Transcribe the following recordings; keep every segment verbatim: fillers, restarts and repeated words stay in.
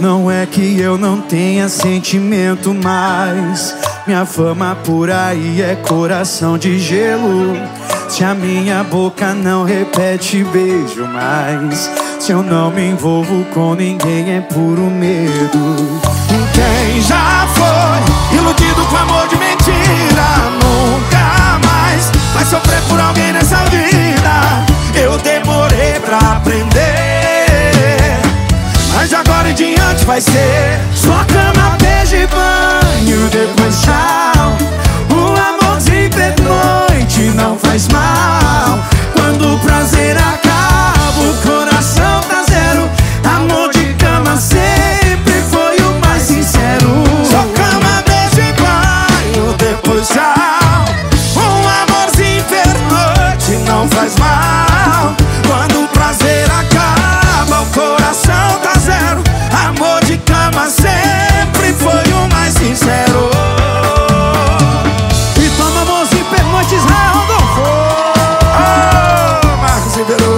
Não é que eu não tenha sentimento mais, minha fama por aí é coração de gelo. Se a minha boca não repete beijo mais, se eu não me envolvo com ninguém é puro medo. Quem já foi iludido com amor de mentira nunca mais vai sofrer por alguém nessa vida. Eu demorei pra aprender, mas agora em diante vai ser só cama, beijo e banho, depois tchau. O amorzinho de noite não faz mal. Quando o prazer acaba, o coração tá zero. Amor de cama sempre foi o mais sincero. Só cama, beijo e banho, depois tchau. Um amorzinho de noite não faz mal. Quando o prazer acaba, o coração tá zero. Amor de cama sempre foi o mais sincero. E toma amorzinho pernoite, Israel Rodolfo. Oh, Marcos Ribeiro.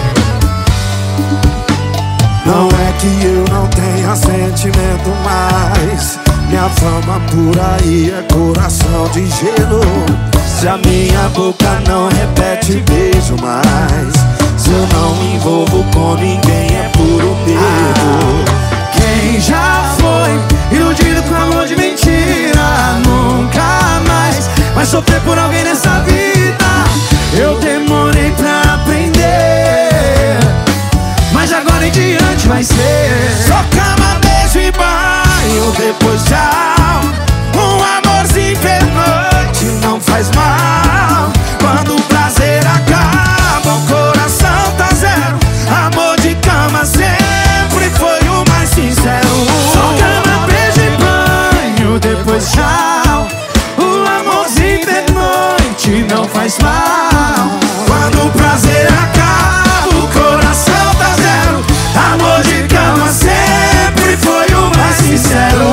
Não é que eu não tenha sentimento mais, minha fama por aí é coração de gelo. Se a minha boca não repete beijo mais, se eu não me envolvo com ninguém é puro medo. Quem já foi iludido com amor de mentira nunca mais vai sofrer por alguém nessa vida. Eu demorei pra aprender, mas agora em diante vai ser só cama, beijo e banho, depois tchau. Um amorzinho pernoite não faz mal. Quando o prazer acaba, o coração tá zero. Amor de cama sempre foi o mais sincero. Só cama, beijo e banho, depois tchau. O amorzinho pernoite não faz mal. Quando o prazer acaba, o coração tá zero. Amor de cama sempre foi o mais sincero.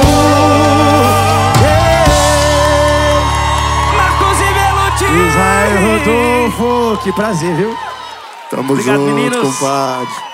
Marcos Ribeiro, Israel Rodolfo, que prazer, viu? Tamo Obrigado, junto, meninos. compadre.